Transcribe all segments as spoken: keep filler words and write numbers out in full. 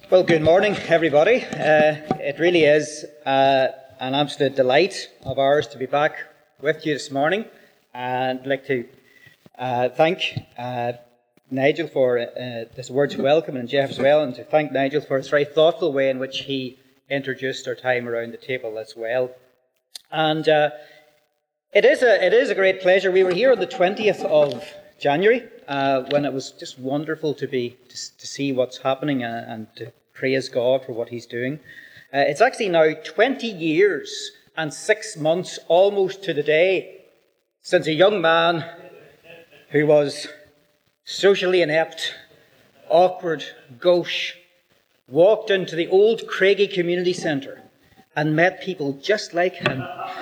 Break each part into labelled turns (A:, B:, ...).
A: Well, good morning, everybody. Uh, it really is uh, an absolute delight of ours to be back with you this morning. And I'd like to uh, thank uh, Nigel for uh, his words of welcome, and Jeff as well, and to thank Nigel for his very thoughtful way in which he introduced our time around the table as well. And uh, it is a it is a great pleasure. We were here on the twentieth of January uh, when it was just wonderful to be to, to see what's happening and, and to praise God for what He's doing. Uh, it's actually now twenty years and six months, almost to the day, since a young man who was socially inept, awkward, gauche, walked into the old Craigie Community Centre and met people just like him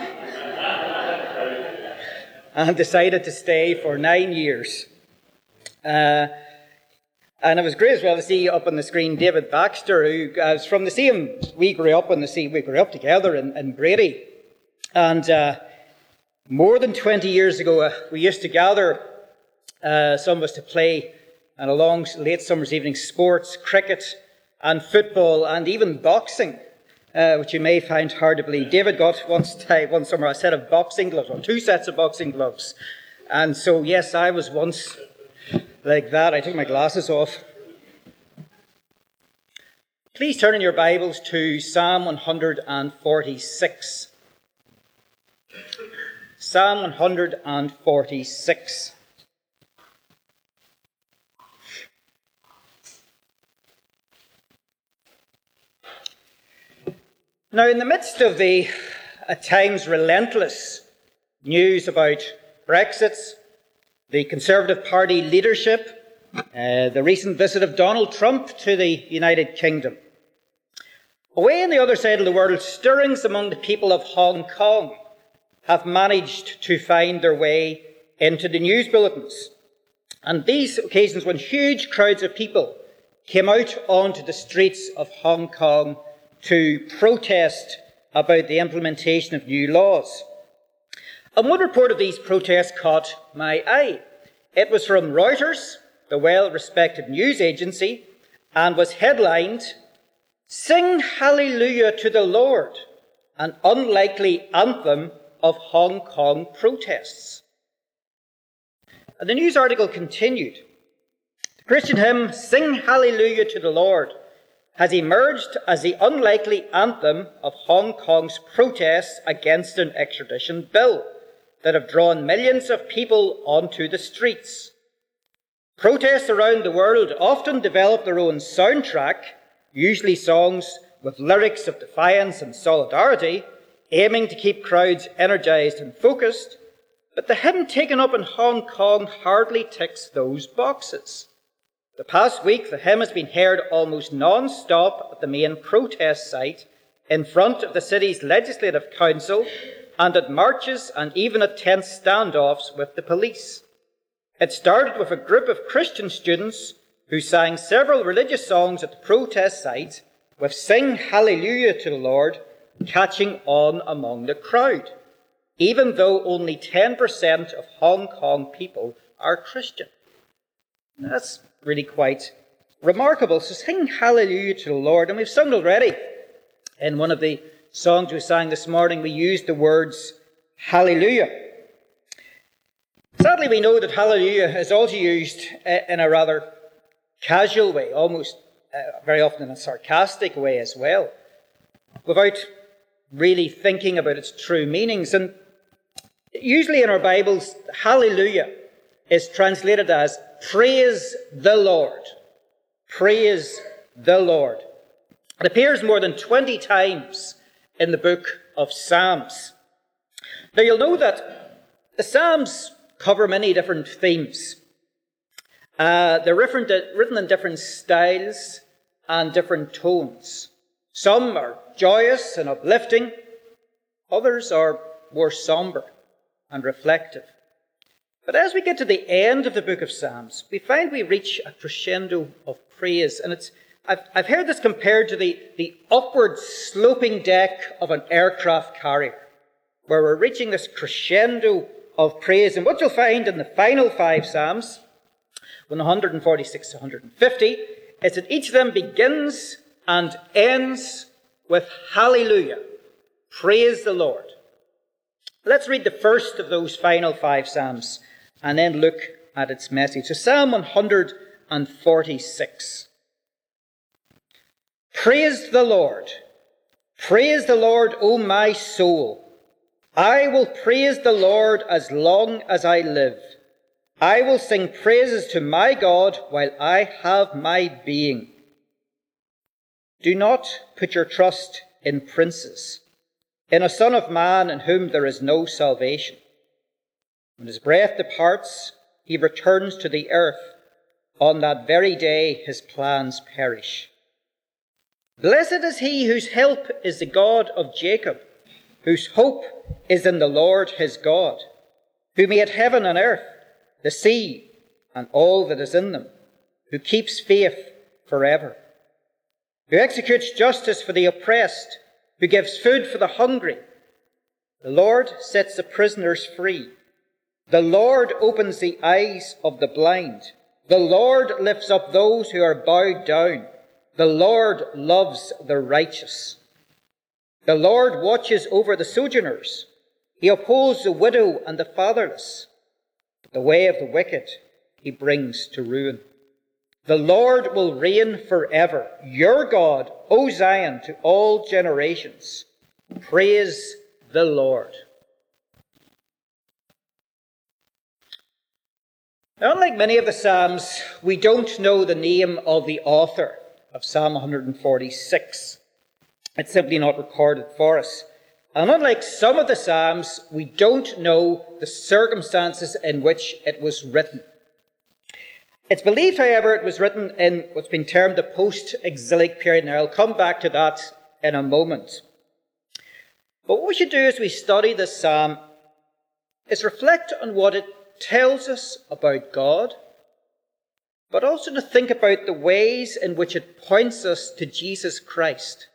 A: and decided to stay for nine years. Uh, and it was great as well to see up on the screen David Baxter, who is from the same, we grew up in the same, we grew up together in, in Brady. And uh, more than twenty years ago, uh, we used to gather, uh, some of us to play on a long late summer's evening, sports, cricket and football and even boxing. Uh, which you may find hard to believe. David got once time, one summer a set of boxing gloves, or two sets of boxing gloves. And so, yes, I was once like that. I took my glasses off. Please turn in your Bibles to Psalm one forty-six. Psalm one forty-six. Now, in the midst of the, at times, relentless news about Brexit, the Conservative Party leadership, uh, the recent visit of Donald Trump to the United Kingdom, away on the other side of the world, stirrings among the people of Hong Kong have managed to find their way into the news bulletins. And these occasions when huge crowds of people came out onto the streets of Hong Kong to protest about the implementation of new laws. And one report of these protests caught my eye. It was from Reuters, the well-respected news agency, and was headlined, "Sing Hallelujah to the Lord, an unlikely anthem of Hong Kong protests." And the news article continued, "The Christian hymn, Sing Hallelujah to the Lord, has emerged as the unlikely anthem of Hong Kong's protests against an extradition bill that have drawn millions of people onto the streets. Protests around the world often develop their own soundtrack, usually songs with lyrics of defiance and solidarity, aiming to keep crowds energized and focused, but the hymn taken up in Hong Kong hardly ticks those boxes. The past week, the hymn has been heard almost non-stop at the main protest site, in front of the city's Legislative Council, and at marches and even at tense standoffs with the police. It started with a group of Christian students who sang several religious songs at the protest site, with Sing Hallelujah to the Lord catching on among the crowd, even though only ten percent of Hong Kong people are Christian. That's really quite remarkable. So sing hallelujah to the Lord. And we've sung already. In one of the songs we sang this morning, we used the words hallelujah. Sadly, we know that hallelujah is also used in a rather casual way, almost uh, very often in a sarcastic way as well, without really thinking about its true meanings. And usually in our Bibles, hallelujah is translated as praise the Lord. Praise the Lord. It appears more than twenty times in the book of Psalms. Now you'll know that the Psalms cover many different themes. Uh, they're written, written in different styles and different tones. Some are joyous and uplifting. Others are more somber and reflective. But as we get to the end of the book of Psalms, we find we reach a crescendo of praise. And it's I've, I've heard this compared to the, the upward sloping deck of an aircraft carrier, where we're reaching this crescendo of praise. And what you'll find in the final five Psalms, one forty-six to one fifty, is that each of them begins and ends with hallelujah. Praise the Lord. Let's read the first of those final five psalms and then look at its message. So Psalm one hundred forty-six. Praise the Lord. Praise the Lord, O my soul. I will praise the Lord as long as I live. I will sing praises to my God while I have my being. Do not put your trust in princes, in a son of man in whom there is no salvation. When his breath departs, he returns to the earth. On that very day his plans perish. Blessed is he whose help is the God of Jacob, whose hope is in the Lord his God, who made heaven and earth, the sea, and all that is in them, who keeps faith forever, who executes justice for the oppressed, who gives food for the hungry. The Lord sets the prisoners free. The Lord opens the eyes of the blind. The Lord lifts up those who are bowed down. The Lord loves the righteous. The Lord watches over the sojourners. He upholds the widow and the fatherless. The way of the wicked he brings to ruin. The Lord will reign forever. Your God, O Zion, to all generations. Praise the Lord. Now, unlike many of the Psalms, we don't know the name of the author of Psalm one hundred forty-six. It's simply not recorded for us. And unlike some of the Psalms, we don't know the circumstances in which it was written. It's believed, however, it was written in what's been termed the post-exilic period, and I'll come back to that in a moment. But what we should do as we study this psalm is reflect on what it tells us about God, but also to think about the ways in which it points us to Jesus Christ.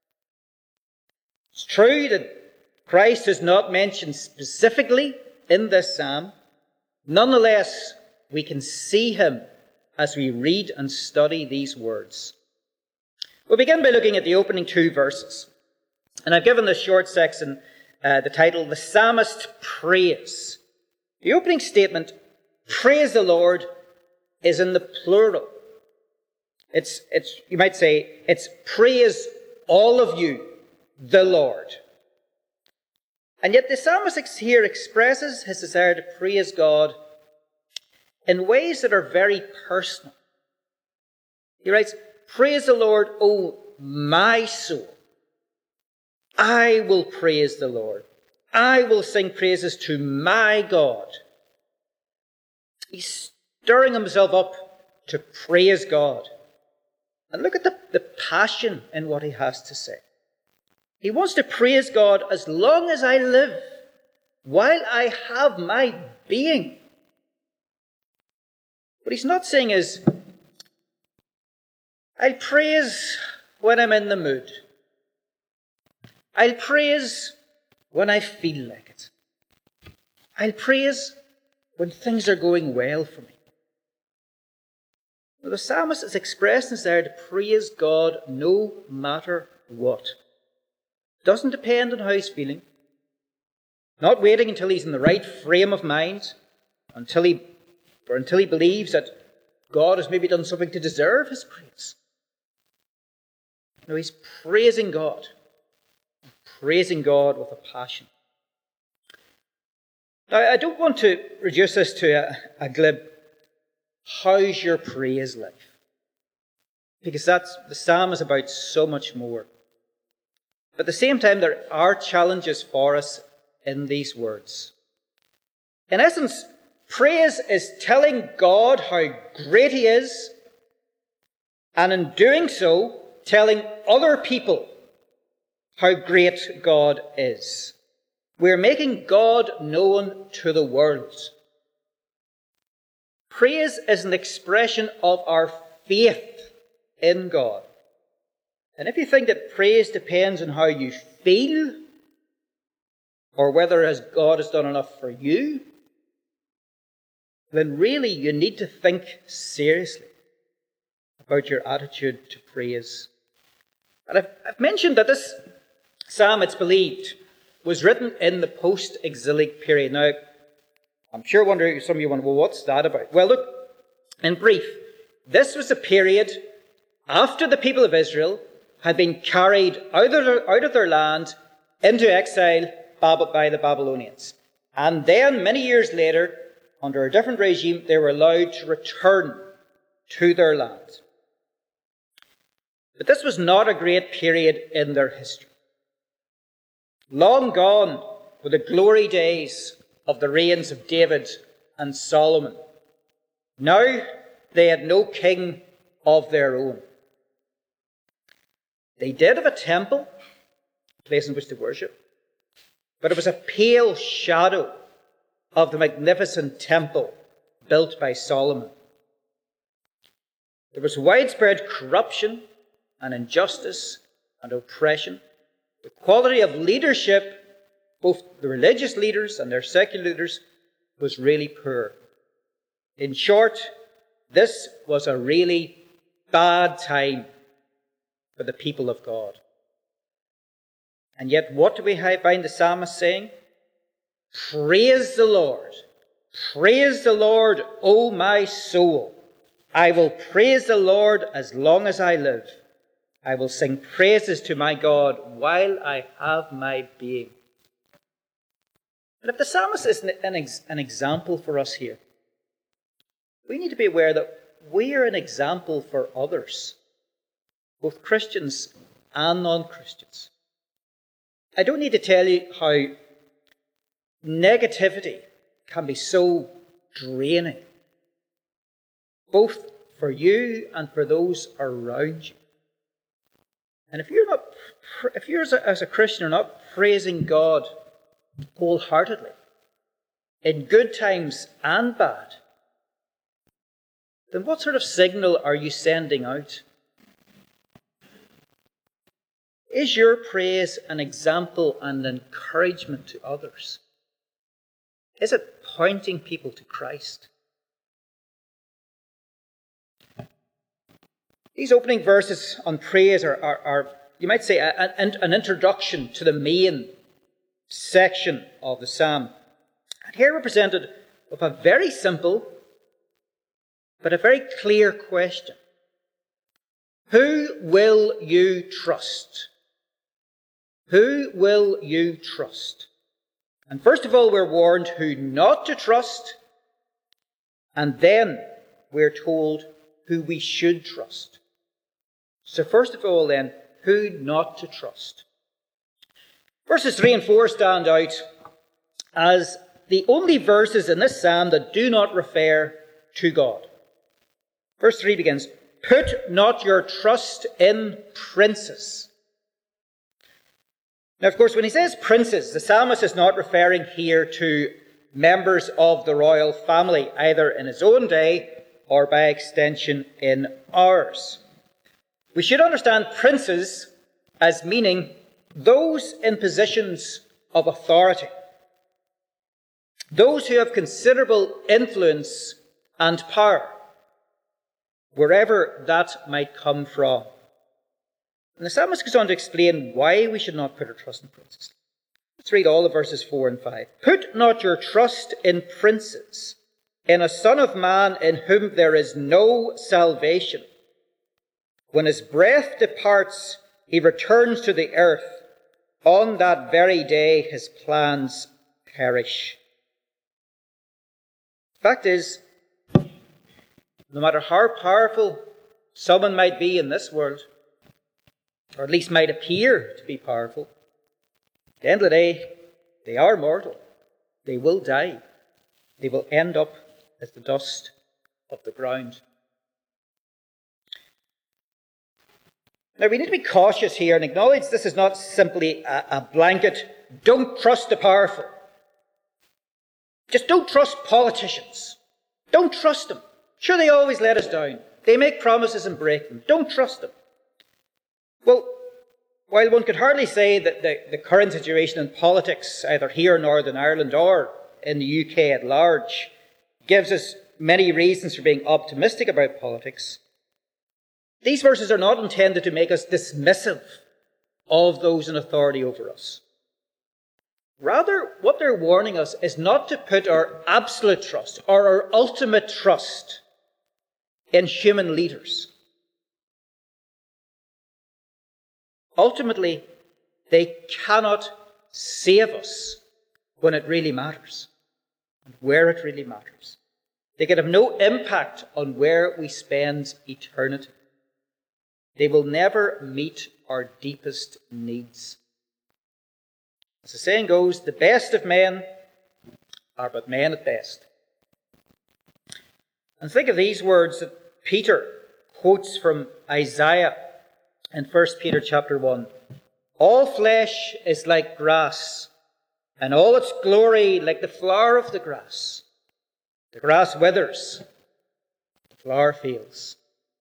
A: It's true that Christ is not mentioned specifically in this psalm. Nonetheless, we can see him as we read and study these words. We'll begin by looking at the opening two verses. And I've given this short section uh, the title, The Psalmist Prays. The opening statement, praise the Lord, is in the plural. It's, it's, you might say, it's praise all of you, the Lord. And yet the psalmist here expresses his desire to praise God in ways that are very personal. He writes, praise the Lord, O my soul. I will praise the Lord. I will sing praises to my God. He's stirring himself up to praise God. And look at the, the passion in what he has to say. He wants to praise God as long as I live, while I have my being. What he's not saying is, I'll praise when I'm in the mood. I'll praise when I feel like it. I'll praise when things are going well for me. Well, the psalmist is expressing his desire to praise God no matter what. Doesn't depend on how he's feeling. Not waiting until he's in the right frame of mind, until he, or until he believes that God has maybe done something to deserve his praise. No, he's praising God. Praising God with a passion. Now, I don't want to reduce this to a, a glib, how's your praise life? Because that's, the psalm is about so much more. But at the same time, there are challenges for us in these words. In essence, praise is telling God how great he is, and in doing so, telling other people how great God is. We're making God known to the world. Praise is an expression of our faith in God. And if you think that praise depends on how you feel, or whether as God has done enough for you, then really you need to think seriously about your attitude to praise. And I've, I've mentioned that this psalm, it's believed, was written in the post-exilic period. Now, I'm sure wondering, some of you wonder, well, what's that about? Well, look, in brief, this was a period after the people of Israel had been carried out of their, out of their land into exile by the Babylonians. And then, many years later, under a different regime, they were allowed to return to their land. But this was not a great period in their history. Long gone were the glory days of the reigns of David and Solomon. Now they had no king of their own. They did have a temple, a place in which to worship, but it was a pale shadow of the magnificent temple built by Solomon. There was widespread corruption and injustice and oppression. The quality of leadership, both the religious leaders and their secular leaders, was really poor. In short, this was a really bad time for the people of God. And yet, what do we find the psalmist saying? Praise the Lord. Praise the Lord, O my soul. I will praise the Lord as long as I live. I will sing praises to my God while I have my being. And if the psalmist is an, ex- an example for us here, we need to be aware that we are an example for others, both Christians and non-Christians. I don't need to tell you how negativity can be so draining, both for you and for those around you. And if you're not, if you're as a, as a Christian are not praising God wholeheartedly, in good times and bad, then what sort of signal are you sending out? Is your praise an example and encouragement to others? Is it pointing people to Christ? These opening verses on praise are, are, are you might say, a, a, an introduction to the main section of the psalm. And here represented with a very simple but a very clear question. Who will you trust? Who will you trust? And first of all, we're warned who not to trust. And then we're told who we should trust. So first of all then, who not to trust. Verses three and four stand out as the only verses in this psalm that do not refer to God. Verse three begins, "Put not your trust in princes." Now, of course, when he says princes, the psalmist is not referring here to members of the royal family, either in his own day or by extension in ours. We should understand princes as meaning those in positions of authority, those who have considerable influence and power, wherever that might come from. And the psalmist goes on to explain why we should not put our trust in princes. Let's read all of verses four and five. "Put not your trust in princes, in a son of man in whom there is no salvation. When his breath departs, he returns to the earth. On that very day his plans perish." The fact is, no matter how powerful someone might be in this world, or at least might appear to be powerful, at the end of the day, they are mortal. They will die. They will end up as the dust of the ground. Now, we need to be cautious here and acknowledge this is not simply a, a blanket, don't trust the powerful. Just don't trust politicians. Don't trust them. Sure, they always let us down. They make promises and break them. Don't trust them. Well, while one could hardly say that the, the current situation in politics, either here in Northern Ireland or in the U K at large, gives us many reasons for being optimistic about politics, These verses are not intended to make us dismissive of those in authority over us. Rather, what they're warning us is not to put our absolute trust or our ultimate trust in human leaders. Ultimately, they cannot save us when it really matters and where it really matters. They can have no impact on where we spend eternity. They will never meet our deepest needs. As the saying goes, the best of men are but men at best. And think of these words that Peter quotes from Isaiah in First Peter chapter one. All flesh is like grass, and all its glory like the flower of the grass. The grass withers, the flower fails.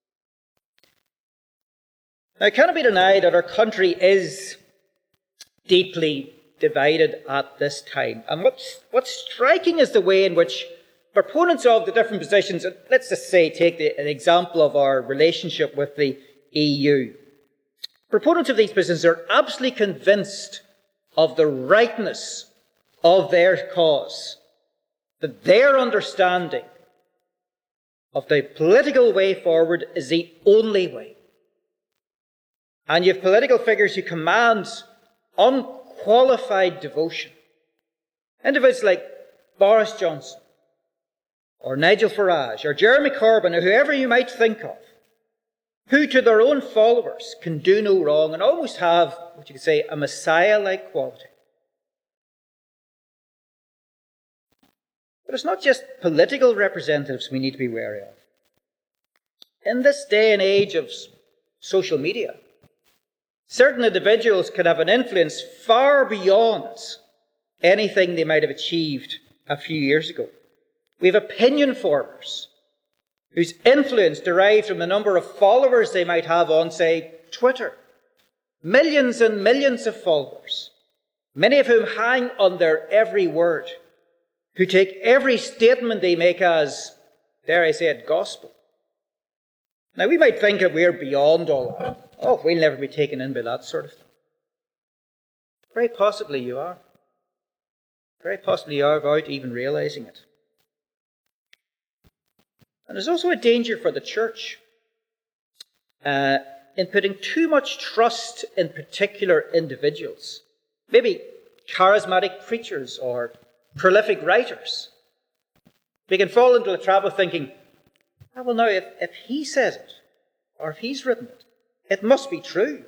A: Now, it cannot be denied that our country is deeply divided at this time. And what's, what's striking is the way in which proponents of the different positions, let's just say, take the, an example of our relationship with the E U. Proponents of these positions are absolutely convinced of the rightness of their cause, that their understanding of the political way forward is the only way. And you have political figures who command unqualified devotion. Individuals like Boris Johnson, or Nigel Farage, or Jeremy Corbyn, or whoever you might think of, who to their own followers can do no wrong and almost have, what you could say, a Messiah-like quality. But it's not just political representatives we need to be wary of. In this day and age of social media, certain individuals can have an influence far beyond anything they might have achieved a few years ago. We have opinion formers whose influence derives from the number of followers they might have on, say, Twitter. Millions and millions of followers, many of whom hang on their every word, who take every statement they make as, dare I say it, gospel. Now, we might think that we're beyond all that. Oh, we'll never be taken in by that sort of thing. Very possibly you are. Very possibly you are without even realizing it. And there's also a danger for the church uh, in putting too much trust in particular individuals. Maybe charismatic preachers or prolific writers. We can fall into the trap of thinking, oh, well, now, if, if he says it, or if he's written it, it must be true.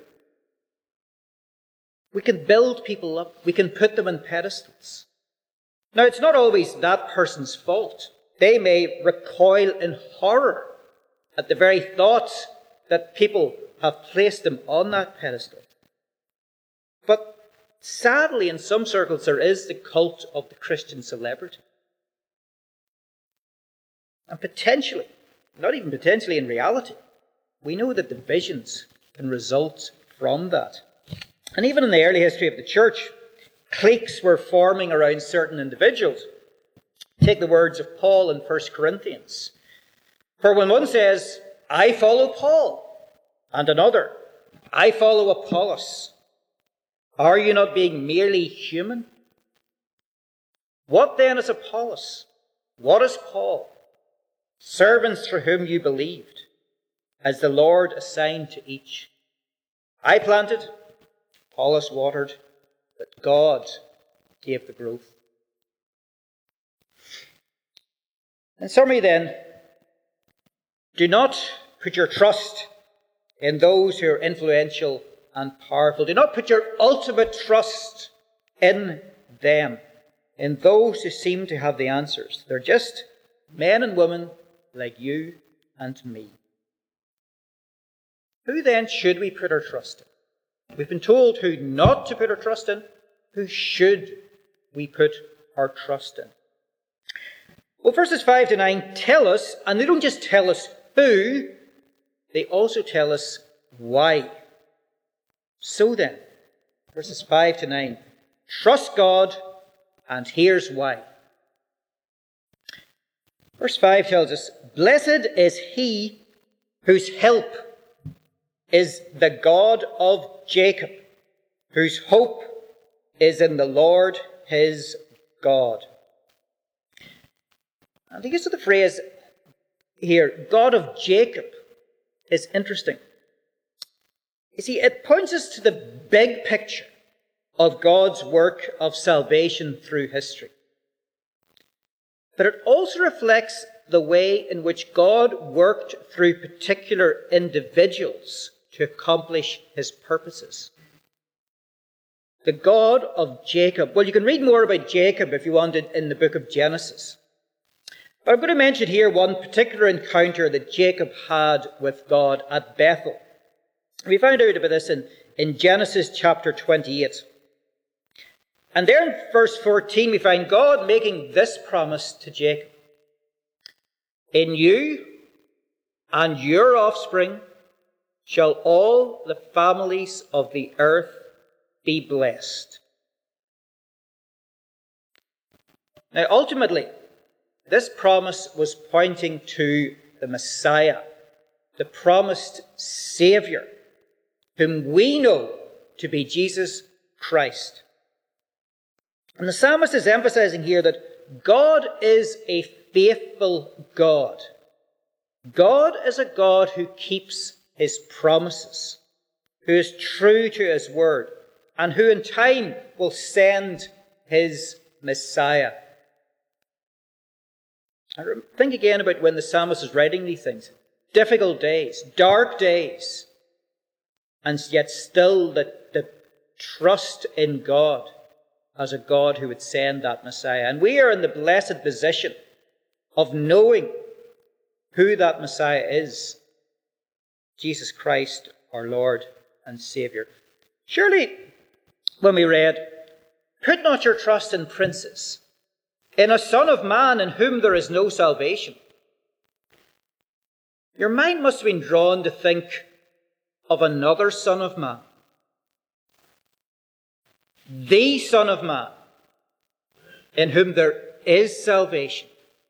A: We can build people up. We can put them on pedestals. Now, it's not always that person's fault. They may recoil in horror at the very thought that people have placed them on that pedestal. But sadly, in some circles, there is the cult of the Christian celebrity. And potentially, not even potentially in reality, we know that divisions can result from that. And even in the early history of the church, cliques were forming around certain individuals. Take the words of Paul in First Corinthians. For when one says, I follow Paul, and another, I follow Apollos, are you not being merely human? What then is Apollos? What is Paul? Servants through whom you believed, as the Lord assigned to each. I planted, Apollos watered, but God gave the growth. In summary then, do not put your trust in those who are influential and powerful. Do not put your ultimate trust in them, in those who seem to have the answers. They're just men and women like you and me. Who then should we put our trust in? We've been told who not to put our trust in. Who should we put our trust in? Well, verses five to nine tell us, and they don't just tell us who, they also tell us why. So then, verses five to nine, trust God, and here's why. Verse five tells us, blessed is he whose help is the God of Jacob, whose hope is in the Lord his God. And the use of the phrase here, God of Jacob, is interesting. You see, it points us to the big picture of God's work of salvation through history. But it also reflects the way in which God worked through particular individuals to accomplish his purposes. The God of Jacob. Well, you can read more about Jacob if you wanted in the book of Genesis. But I'm going to mention here one particular encounter that Jacob had with God at Bethel. We found out about this in, in Genesis chapter twenty-eight. And there in verse fourteen we find God making this promise to Jacob. In you and your offspring shall all the families of the earth be blessed. Now ultimately, this promise was pointing to the Messiah, the promised Saviour, whom we know to be Jesus Christ. And the psalmist is emphasizing here that God is a faithful God. God is a God who keeps his promises, who is true to his word, and who in time will send his Messiah. And think again about when the psalmist is writing these things. Difficult days, dark days, and yet still the, the trust in God as a God who would send that Messiah. And we are in the blessed position of knowing who that Messiah is, Jesus Christ, our Lord and Saviour. Surely, when we read, "Put not your trust in princes, in a son of man in whom there is no salvation," your mind must have been drawn to think of another Son of Man. The Son of Man, in whom there is salvation.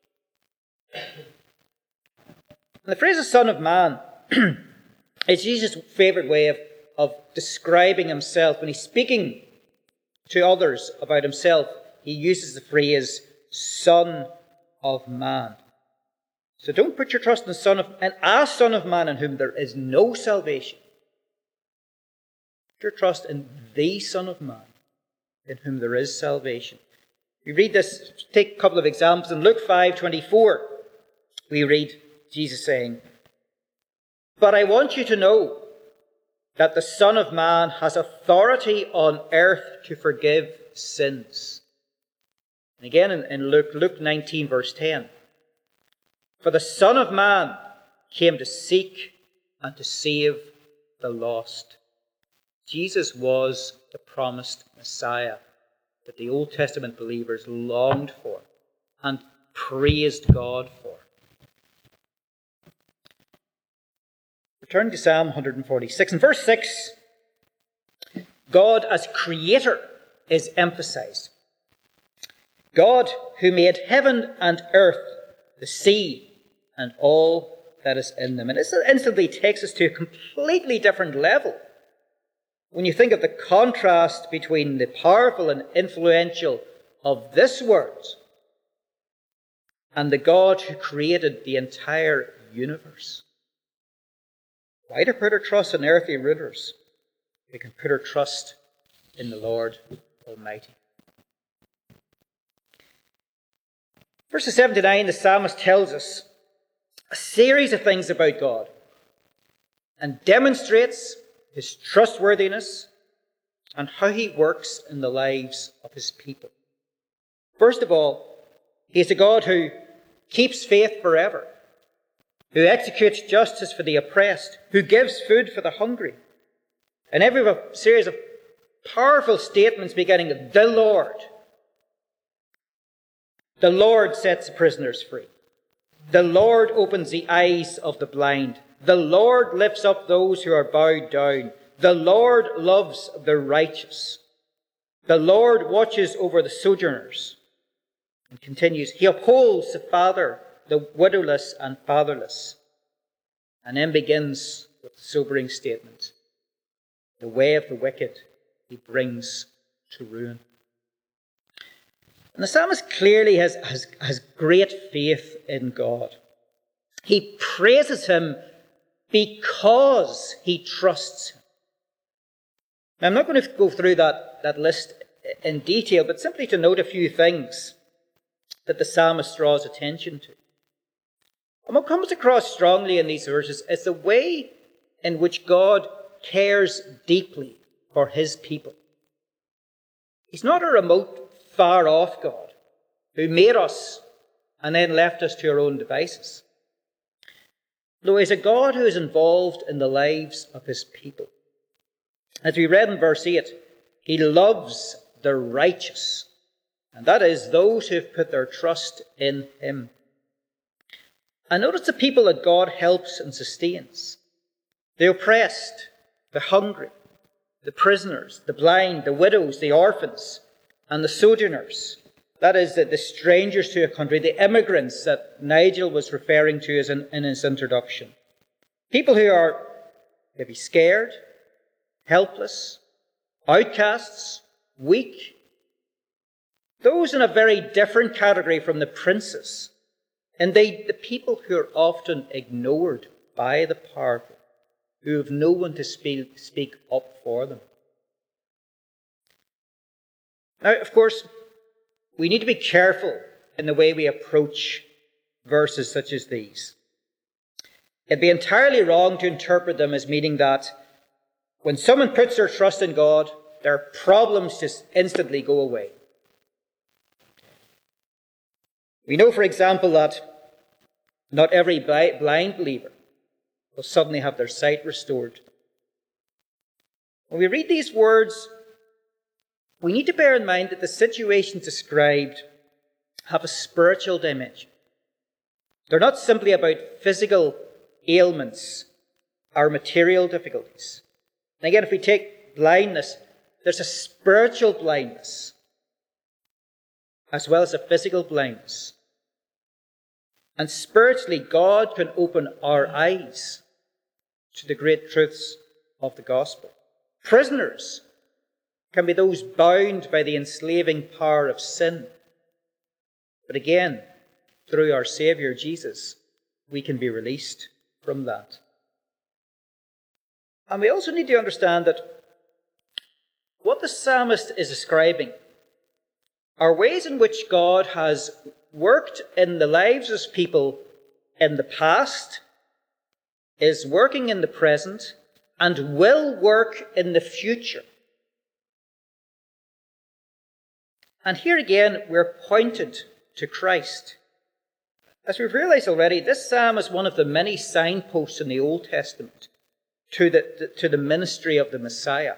A: And the phrase "Son of Man" is Jesus' favourite way of, of describing himself. When he's speaking to others about himself, he uses the phrase Son of Man. So don't put your trust in the Son of and a Son of Man in whom there is no salvation. Put your trust in the Son of Man in whom there is salvation. We read this, take a couple of examples. In Luke five twenty-four, we read Jesus saying, "But I want you to know that the Son of Man has authority on earth to forgive sins." And again in, in Luke, Luke nineteen verse ten, "For the Son of Man came to seek and to save the lost." Jesus was the promised Messiah that the Old Testament believers longed for and praised God for. Return to Psalm one forty-six. In verse six, God as Creator is emphasized. God who made heaven and earth, the sea, and all that is in them. And this instantly takes us to a completely different level. When you think of the contrast between the powerful and influential of this world and the God who created the entire universe. Why to put our trust in earthly rulers? We can put our trust in the Lord Almighty. Verses seven to nine, the psalmist tells us a series of things about God and demonstrates his trustworthiness and how he works in the lives of his people. First of all, he is a God who keeps faith forever, who executes justice for the oppressed, who gives food for the hungry. And every series of powerful statements beginning with "the Lord." The Lord sets the prisoners free. The Lord opens the eyes of the blind. The Lord lifts up those who are bowed down. The Lord loves the righteous. The Lord watches over the sojourners. And continues, he upholds the father, the widowless and fatherless. And then begins with the sobering statement, the way of the wicked he brings to ruin. And the psalmist clearly has, has, has great faith in God. He praises him because he trusts him. Now, I'm not going to go through that, that list in detail, but simply to note a few things that the psalmist draws attention to. And what comes across strongly in these verses is the way in which God cares deeply for his people. He's not a remote, far-off God who made us and then left us to our own devices. No, he's a God who is involved in the lives of his people. As we read in verse eight, he loves the righteous, and that is those who have put their trust in him. And notice the people that God helps and sustains: the oppressed, the hungry, the prisoners, the blind, the widows, the orphans, and the sojourners. That is, the, the strangers to a country, the immigrants that Nigel was referring to as in, in his introduction. People who are maybe scared, helpless, outcasts, weak. Those in a very different category from the princes. Indeed, the people who are often ignored by the powerful, who have no one to speak, speak up for them. Now, of course, we need to be careful in the way we approach verses such as these. It'd be entirely wrong to interpret them as meaning that when someone puts their trust in God, their problems just instantly go away. We know, for example, that not every blind believer will suddenly have their sight restored. When we read these words, we need to bear in mind that the situations described have a spiritual dimension. They're not simply about physical ailments or material difficulties. And again, if we take blindness, there's a spiritual blindness as well as a physical blindness. And spiritually, God can open our eyes to the great truths of the gospel. Prisoners can be those bound by the enslaving power of sin. But again, through our Saviour Jesus, we can be released from that. And we also need to understand that what the psalmist is describing are ways in which God has worked in the lives of his people in the past, is working in the present, and will work in the future. And here again, we're pointed to Christ. As we've realized already, this psalm is one of the many signposts in the Old Testament to the, to the ministry of the Messiah.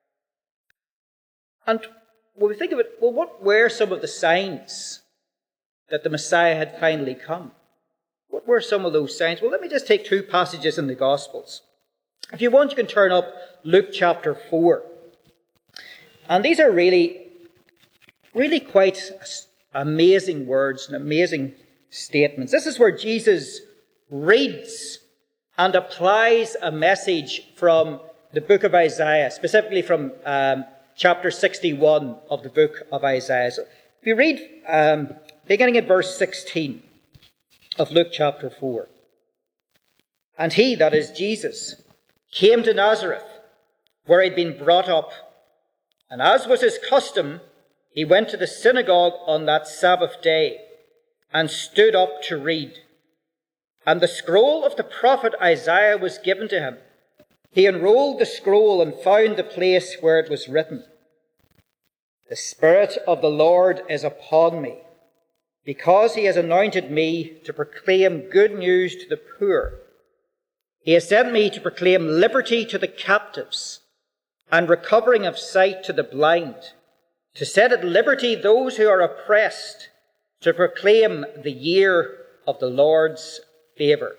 A: And when we think of it, well, what were some of the signs that the Messiah had finally come? What were some of those signs? Well, let me just take two passages in the Gospels. If you want, you can turn up Luke chapter four. And these are really, really quite amazing words and amazing statements. This is where Jesus reads and applies a message from the book of Isaiah, specifically from um, chapter sixty-one of the book of Isaiah. So if you read, um, beginning at verse sixteen of Luke chapter four. And he, that is Jesus, came to Nazareth, where he had been brought up. And as was his custom, he went to the synagogue on that Sabbath day and stood up to read. And the scroll of the prophet Isaiah was given to him. He unrolled the scroll and found the place where it was written, "The Spirit of the Lord is upon me, because he has anointed me to proclaim good news to the poor. He has sent me to proclaim liberty to the captives and recovering of sight to the blind, to set at liberty those who are oppressed, to proclaim the year of the Lord's favour."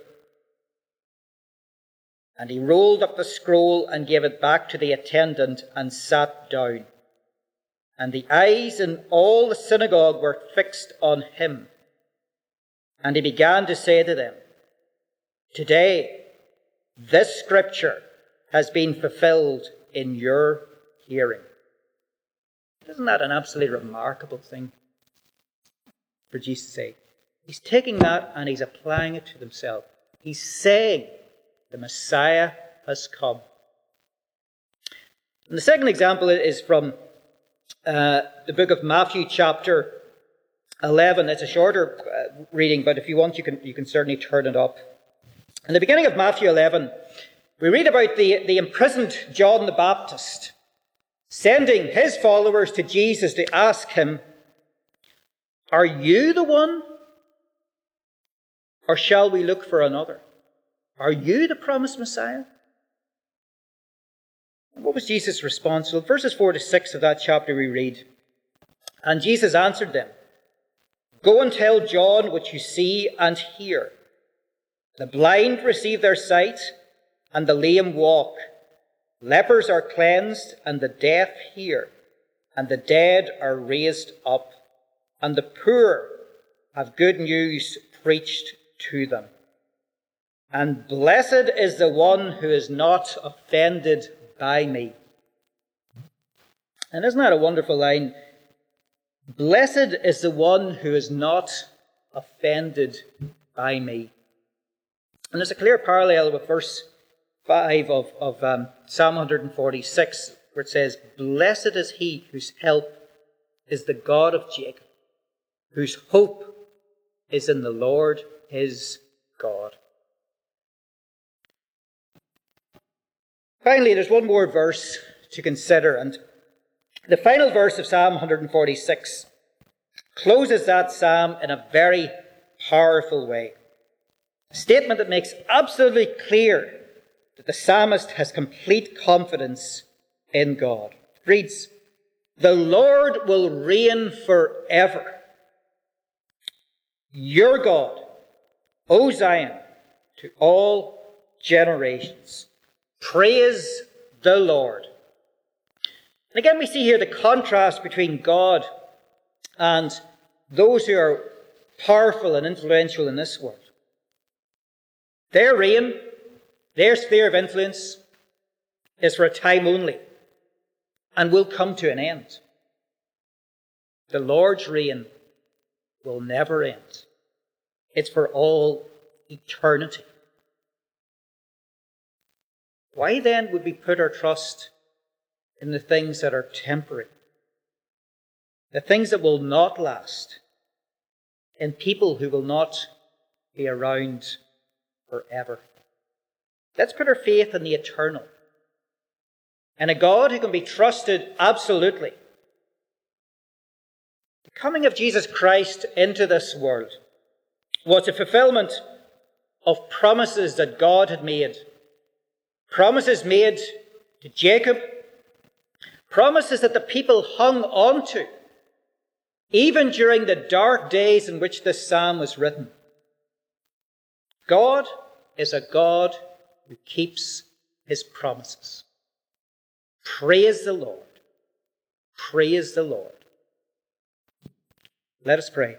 A: And he rolled up the scroll and gave it back to the attendant and sat down. And the eyes in all the synagogue were fixed on him. And he began to say to them, "Today this scripture has been fulfilled in your hearing. Isn't that an absolutely remarkable thing for Jesus to say? He's taking that and he's applying it to himself. He's saying the Messiah has come. And the second example is from uh, the book of Matthew, chapter eleven. It's a shorter uh, reading, but if you want, you can you can certainly turn it up. In the beginning of Matthew eleven, we read about the, the imprisoned John the Baptist sending his followers to Jesus to ask him, "Are you the one? Or shall we look for another? Are you the promised Messiah?" What was Jesus' response? Well, verses four to six of that chapter we read, "And Jesus answered them, 'Go and tell John what you see and hear. The blind receive their sight, and the lame walk. Lepers are cleansed, and the deaf hear, and the dead are raised up, and the poor have good news preached to them. And blessed is the one who is not offended by me.'" And isn't that a wonderful line? Blessed is the one who is not offended by me. And there's a clear parallel with verse five of, of um, Psalm one forty-six, where it says, "Blessed is he whose help is the God of Jacob, whose hope is in the Lord his God." Finally, there's one more verse to consider, and the final verse of Psalm one forty-six closes that psalm in a very powerful way. A statement that makes absolutely clear that the psalmist has complete confidence in God. It reads, "The Lord will reign forever. Your God, O Zion, to all generations. Praise the Lord." And again, we see here the contrast between God and those who are powerful and influential in this world. Their reign, their sphere of influence, is for a time only and will come to an end. The Lord's reign will never end. It's for all eternity. Why then would we put our trust in the things that are temporary, the things that will not last, in people who will not be around forever? Let's put our faith in the eternal, in a God who can be trusted absolutely. The coming of Jesus Christ into this world was a fulfillment of promises that God had made. Promises made to Jacob, promises that the people hung on to, even during the dark days in which this psalm was written. God is a God who keeps his promises. Praise the Lord. Praise the Lord. Let us pray.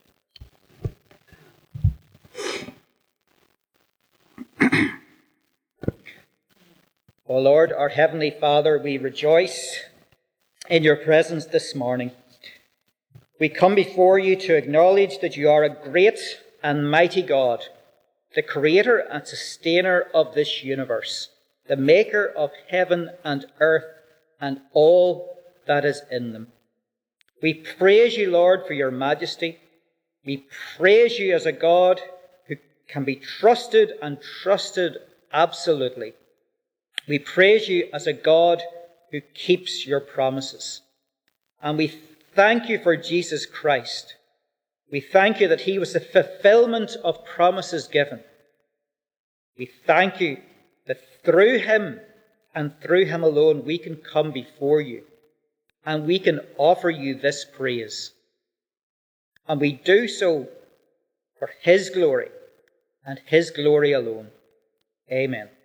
A: O Lord, our Heavenly Father, we rejoice in your presence this morning. We come before you to acknowledge that you are a great and mighty God, the creator and sustainer of this universe, the maker of heaven and earth and all that is in them. We praise you, Lord, for your majesty. We praise you as a God who can be trusted and trusted absolutely. We praise you as a God who keeps your promises. And we thank you for Jesus Christ. We thank you that he was the fulfillment of promises given. We thank you that through him and through him alone we can come before you and we can offer you this praise. And we do so for his glory and his glory alone. Amen.